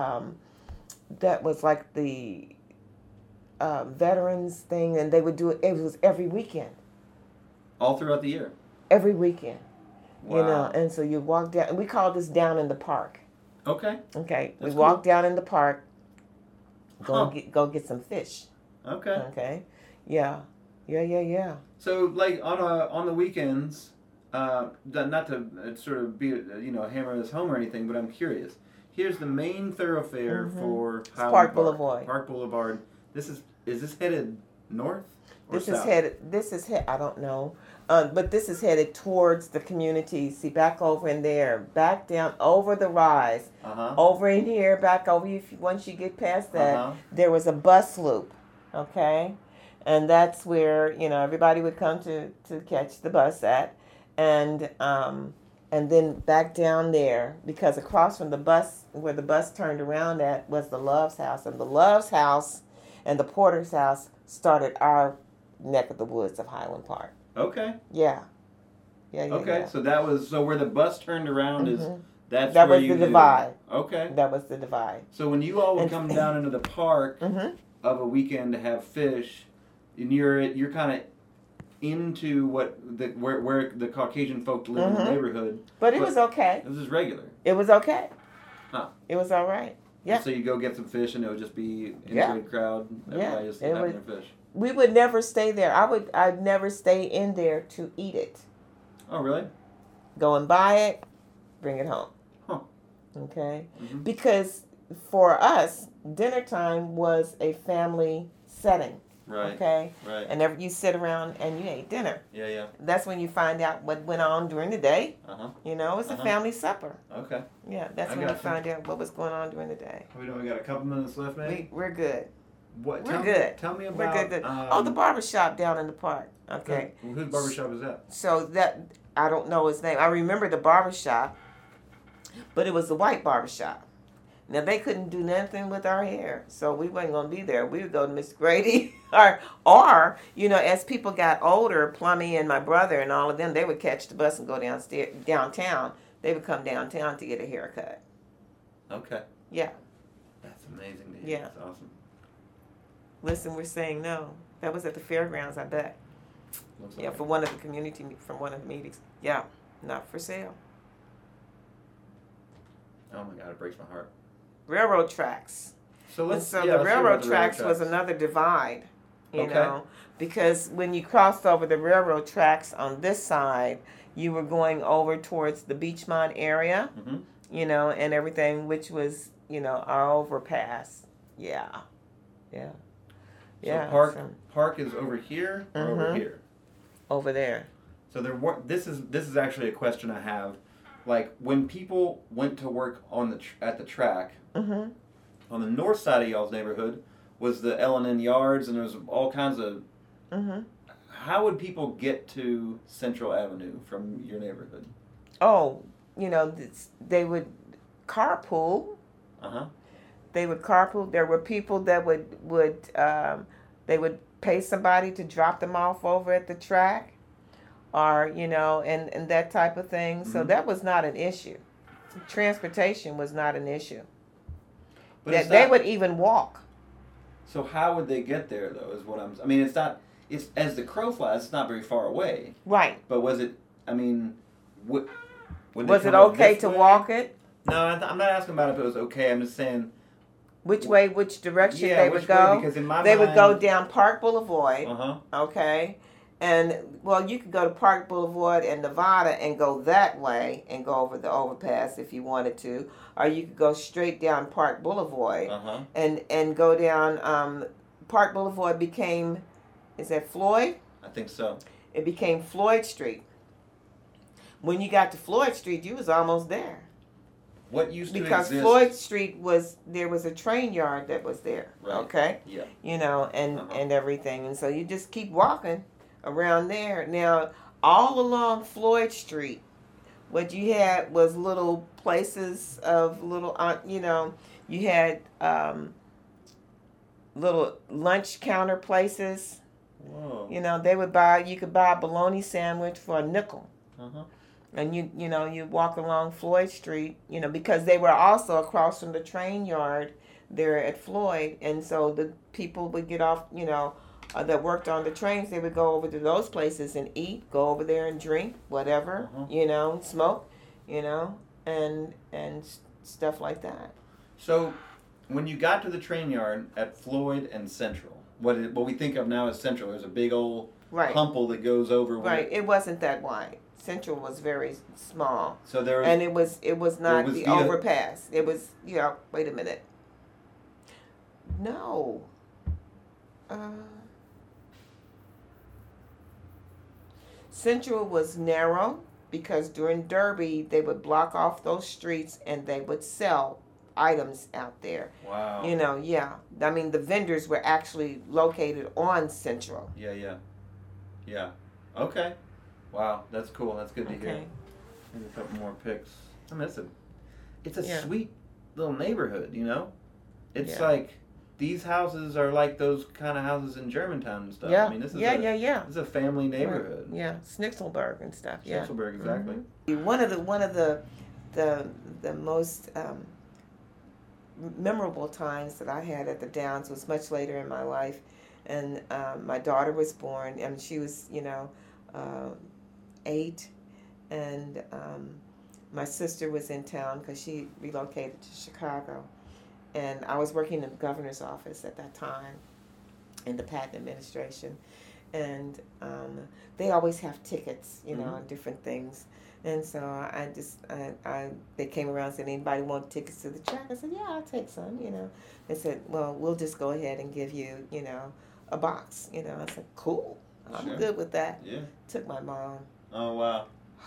like the veterans thing, and they would do it. It was every weekend. All throughout the year. Every weekend. Wow. And so you walk down, and we called this down in the park. Okay. Okay. That's we walked down in the park. Go get some fish. Okay. Okay. Yeah. So like on the weekends, not to sort of be hammer this home or anything, but I'm curious. Here's the main thoroughfare for Highland Park Boulevard. Park Boulevard. Is this headed north or south? This is I don't know. But this is headed towards the community. See, back over in there, back down over the rise, over in here, back over. Once you get past that, there was a bus loop, okay, and that's where everybody would come to catch the bus at, and then back down there, because across from the bus, where the bus turned around at, was the Love's house, and the Love's house and the Porter's house started our neck of the woods of Highland Park. Okay. Yeah. Okay, so that was where the bus turned around is that where was the divide. Okay. That was the divide. So when you all would come down into the park of a weekend to have fish, and you're kind of into where the Caucasian folk live in the neighborhood. But it was okay. This is regular. It was okay. Huh. It was all right. Yeah. And so you go get some fish, and it would just be in a great crowd. Everybody just having their fish. We would never stay there. I'd never stay in there to eat it. Oh, really? Go and buy it, bring it home. Huh. Okay? Mm-hmm. Because for us, dinner time was a family setting. Right. Okay? Right. And you sit around and you ate dinner. Yeah. That's when you find out what went on during the day. It's a family supper. Okay. Yeah, that's when you find out what was going on during the day. We got a couple minutes left, maybe? We're good. What? We're good. Tell me about... We're good. The barbershop down in the park. Okay. Well, whose barbershop is that? So I don't know his name. I remember the barbershop, but it was the white barbershop. Now, they couldn't do nothing with our hair, so we wasn't going to be there. We would go to Miss Grady, or as people got older, Plummy and my brother and all of them, they would catch the bus and go downtown. They would come downtown to get a haircut. Okay. Yeah. amazing to hear. Yeah. That's awesome. Listen, we're saying no. That was at the fairgrounds, I bet. Looks Yeah, like for one of the meetings. Yeah, not for sale. Oh my God, it breaks my heart. Railroad tracks. So And let's. so yeah, the let's hear railroad about the tracks was another divide, you Okay. know, because when you crossed over the railroad tracks on this side, you were going over towards the Beachmont area, Mm-hmm. you know, and everything, which was, you know, our overpass. Yeah. Yeah. Yeah. So park is over here or over Mhm. here. Over there. So this is actually a question I have. Like when people went to work on at the track Mm-hmm. on the north side of y'all's neighborhood was the L&N Yards, and there was all kinds of. Mm-hmm. How would people get to Central Avenue from your neighborhood? Oh, you know, they would carpool. Uh huh. They would carpool. There were people that they would pay somebody to drop them off over at the track, or you know, and that type of thing. So Mhm. that was not an issue. Transportation was not an issue. But That they would even walk. So how would they get there though? Is what I mean, it's not. It's as the crow flies. It's not very far away. Right. But was it? I mean, would they Was it come up okay this to way? walk it? No, I'm not asking about if it was okay. I'm just saying. Which way? Which direction Yeah, they which would go? way? Because in my They mind, would go down Park Boulevard. Uh huh. Okay. And well, you could go to Park Boulevard and Nevada and go that way and go over the overpass if you wanted to, or you could go straight down Park Boulevard Uh huh. and go down. Park Boulevard became, is that Floyd? I think so. It became Floyd Street. When you got to Floyd Street, you was almost there What used to because exist? Floyd Street there was a train yard that was there. Right. Okay. Yeah. You know, and Uh-huh. and everything, and so you just keep walking around there. Now, all along Floyd Street, what you had was little places of little, you know, you had little lunch counter places. Whoa. You know, you could buy a bologna sandwich for a nickel. Uh huh. And you walk along Floyd Street, you know, because they were also across from the train yard there at Floyd, and so the people would get off, you know, that worked on the trains, they would go over to those places and eat, go over there and drink, whatever, Uh-huh. you know, smoke, you know, and stuff like that. So, when you got to the train yard at Floyd and Central, what we think of now as Central, there's a big old Right. humple that goes over. Right. It wasn't that wide. Central was very small. So there was. And it was not was the the, overpass. It was, you know, wait a minute. No. Central was narrow because during Derby they would block off those streets and they would sell items out there. Wow. You know, yeah. I mean, the vendors were actually located on Central. Yeah. Yeah. Okay. Wow, that's cool. That's good to hear. Okay. Maybe a couple more pics. I mean, it's a Yeah. sweet little neighborhood, you know? It's Yeah. like these houses are like those kind of houses in Germantown and stuff. Yeah. I mean, this is yeah. This is a family neighborhood. Yeah. Snixelberg and stuff. Yeah. Schnitzelberg, exactly. Mm-hmm. One of the most memorable times that I had at the Downs was much later in my life, and my daughter was born, and she was, you know, 8, and my sister was in town because she relocated to Chicago, and I was working in the governor's office at that time in the Patton administration, and they always have tickets, you know, Mhm. and different things. And so they came around and said, anybody want tickets to the track? I said, yeah, I'll take some, you know. They said, well, we'll just go ahead and give you, you know, a box, you know. I said, cool, I'm Sure. good with that. Yeah. Took my mom. Oh, wow.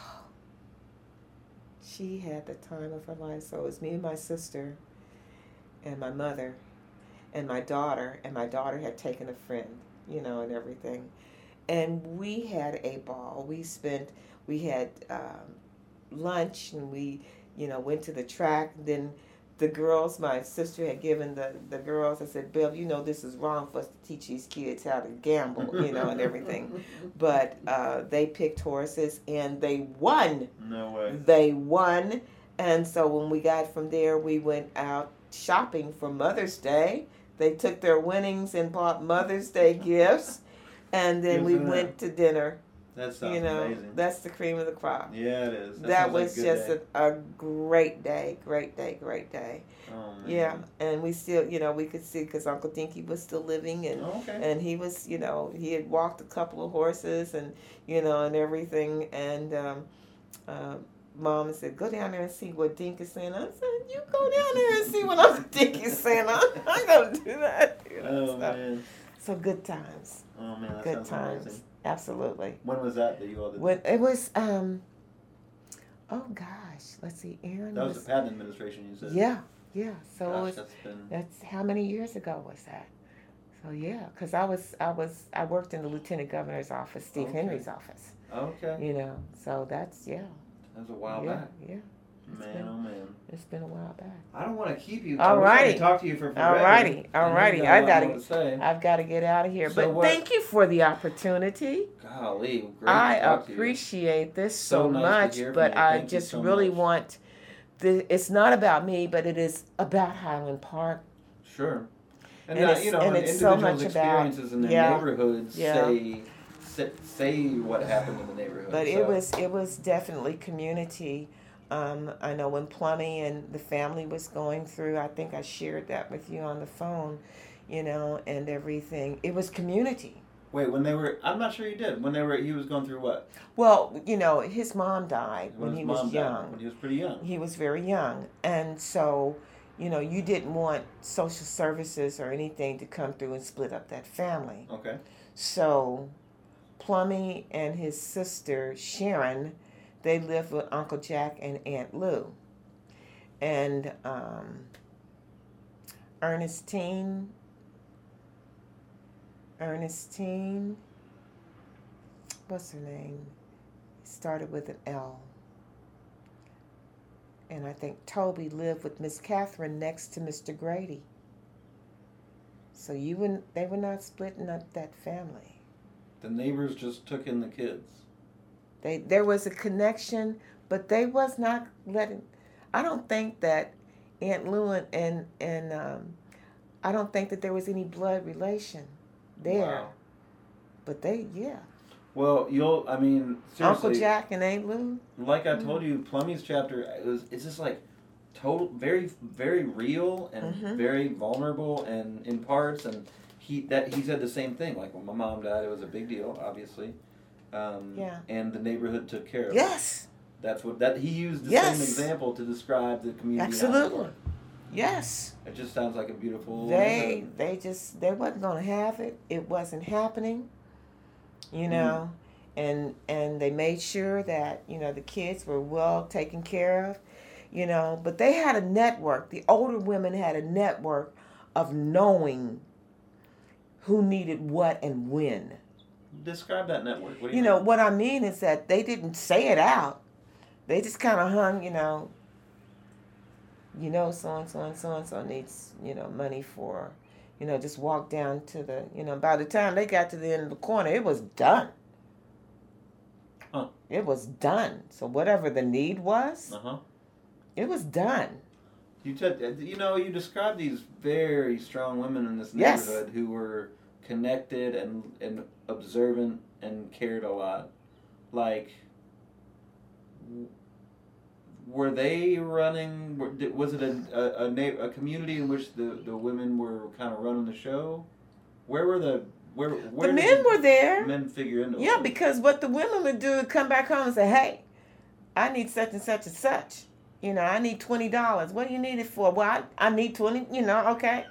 She had the time of her life. So it was me and my sister and my mother and my daughter had taken a friend, you know, and everything. And we had a ball. We had lunch, and we, you know, went to the track. Then the girls, my sister had given the girls, I said, Bill, you know this is wrong for us to teach these kids how to gamble, you know, and everything. But they picked horses, and they won. No way. They won. And so when we got from there, we went out shopping for Mother's Day. They took their winnings and bought Mother's Day gifts, and then we went to dinner. That sounds amazing. That's the cream of the crop. Yeah, it is. That was just a great day. Great day. Oh, man. Yeah, and we still, we could see because Uncle Dinky was still living, and and he was, he had walked a couple of horses, and and everything, and Mom said, "Go down there and see what Dink is saying." I said, "You go down there and see what Uncle Dink is saying. I'm gonna do that." Man. So good times. Oh man, that good sounds times. Amazing. Absolutely. When was that you all did? When it was, oh gosh, let's see, Aaron. That was the Patton administration, you said. Yeah. So Gosh, that's how many years ago was that? So yeah, because I worked in the Lieutenant Governor's office, Steve Henry's office. Okay. So that's That was a while back. Yeah. Man. It's been a while back. I don't want to keep you. All righty. I can talk to you for forever. All righty. I've got to get out of here. So but thank you for the opportunity. Golly, great I to talk appreciate this so nice much, to hear but from you. I Thank you just so really much. want. It's not about me, but it is about Highland Park. Sure. And it's individuals' so much experiences in their neighborhoods say what happened in the neighborhood. But it was definitely community. I know when Plummy and the family was going through, I think I shared that with you on the phone, and everything. It was community. Wait, I'm not sure you did. He was going through what? Well, his mom died when he was young. When he was pretty young. He was very young. And so, you didn't want social services or anything to come through and split up that family. Okay. So, Plummy and his sister, Sharon, they lived with Uncle Jack and Aunt Lou. And Ernestine, what's her name? Started with an L. And I think Toby lived with Miss Catherine next to Mr. Grady. So they were not splitting up that family. The neighbors just took in the kids. There was a connection, but they was not letting. I don't think that Aunt Lou and I don't think that there was any blood relation there. Wow. But Well, seriously. Uncle Jack and Aunt Lou. Like I told you, Plummy's chapter it's just like total, very, very real and very vulnerable and in parts. And he said the same thing. Like when my mom died, it was a big deal, obviously. And the neighborhood took care of it. Yes. That's what he used the same example to describe the community. Absolutely. Yes. It just sounds like a beautiful. They wasn't gonna have it. It wasn't happening. And they made sure that the kids were well taken care of. But they had a network. The older women had a network of knowing who needed what and when. Describe that network. What do you mean? What I mean is that they didn't say it out. They just kind of hung, so-and-so and so-and-so needs, money for, just walk down to the, by the time they got to the end of the corner, it was done. Huh. It was done. So whatever the need was, it was done. You described these very strong women in this neighborhood who were connected and observant and cared a lot. Like, were they running? Was it a community in which the women were kind of running the show? Where were the men were there? Men figure into it. Yeah, because what the women would do is come back home and say, "Hey, I need such and such and such. I need $20. What do you need it for? Well, I need 20. Okay."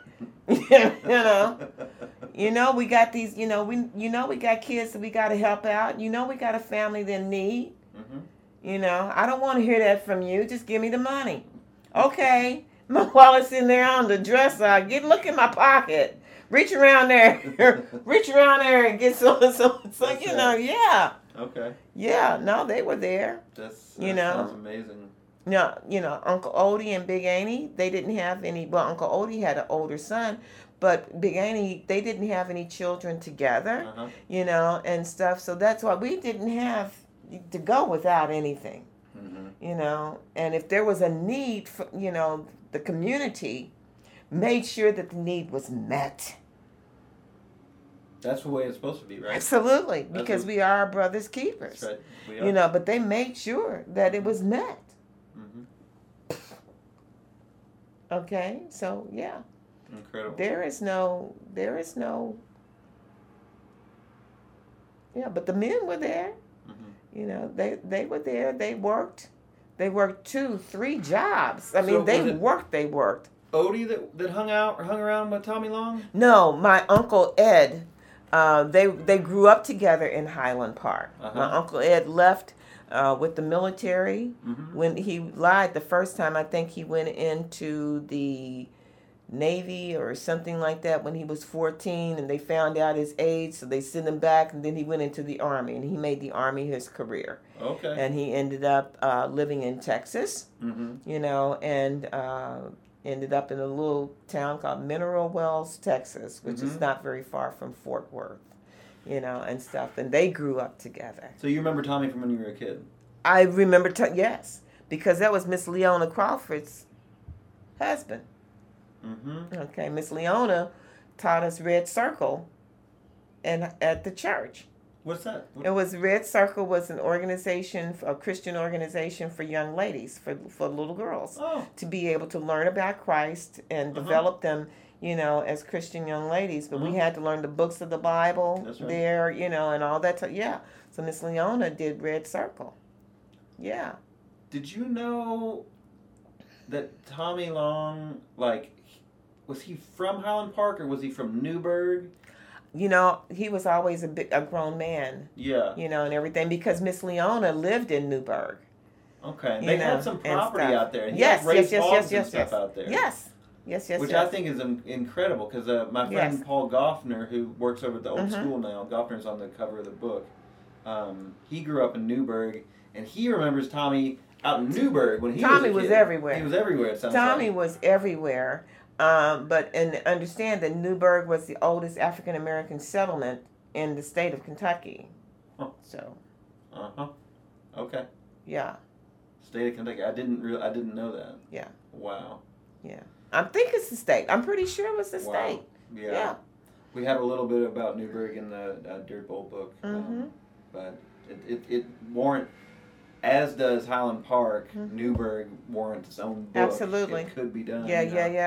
We got these. We got kids that we got to help out. We got a family that need. I don't want to hear that from you. Just give me the money. Okay. My wallet's in there on the dresser. Look in my pocket. Reach around there and get so. Yeah. Okay. Yeah. No, they were there. That sounds amazing. No, Uncle Odie and Big Annie, they didn't have any. Well, Uncle Odie had an older son, but Big Annie, they didn't have any children together. And stuff. So that's why we didn't have to go without anything. And if there was a need for, the community, made sure that the need was met. That's the way it's supposed to be, right? Absolutely, because we are our brother's keepers. That's right. We are. But they made sure that it was met. Mm-hmm. Okay, so yeah. Incredible. There is no. Yeah, but the men were there. Mm-hmm. They were there. They worked. They worked 2, 3 jobs. I mean, So they was it worked. They worked. Odie that hung around with Tommy Long? No, my Uncle Ed. They grew up together in Highland Park. Uh-huh. My Uncle Ed left with the military. Mm-hmm. When he lied the first time, I think he went into the Navy or something like that when he was 14, and they found out his age, so they sent him back, and then he went into the Army, and he made the Army his career. Okay. And he ended up living in Texas, Mm-hmm. and ended up in a little town called Mineral Wells, Texas, which is not very far from Fort Worth, and stuff. And they grew up together. So you remember Tommy from when you were a kid? I remember, yes, because that was Miss Leona Crawford's husband. Mm-hmm. Okay, Miss Leona taught us Red Circle at the church. What's that? It was Red Circle was an organization, a Christian organization for young ladies, for little girls, to be able to learn about Christ and develop them, as Christian young ladies. But we had to learn the books of the Bible there, and all that. Yeah. So Miss Leona did Red Circle. Yeah. Did you know that Tommy Long, was he from Highland Park or was he from Newburgh? He was always a grown man. Yeah. And everything, because Miss Leona lived in Newburgh. Okay. They had some property out there. Yes. Stuff out there. Yes. Which I think is incredible, because my friend Paul Goffner, who works over at the old school now, Goffner's on the cover of the book, he grew up in Newburgh, and he remembers Tommy out in Newburgh when he was a kid. Tommy was everywhere. He was everywhere, it sounds Tommy like. was everywhere. And understand that Newburgh was the oldest African American settlement in the state of Kentucky. Huh. So. Okay. Yeah. State of Kentucky. I didn't know that. Yeah. Wow. Yeah. I think it's the state. I'm pretty sure it was the state. Yeah. We have a little bit about Newburgh in the Dirt Bowl book, but it warrant. As does Highland Park, Newburgh warrants its own book. Absolutely. It could be done. Yeah.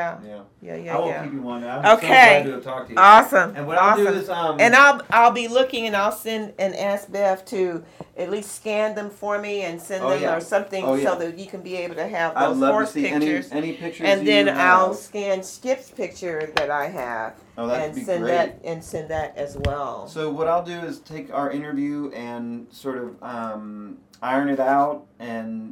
I won't keep you on that. I'm okay. so glad to have talked to you. Awesome. And what I'll do is and I'll be looking, and I'll send and ask Bev to at least scan them for me and send them or something so that you can be able to have those horse pictures. Any pictures. And then I'll scan Skip's picture that I have. Oh, that'd and be send great. send that as well. So what I'll do is take our interview and sort of iron it out and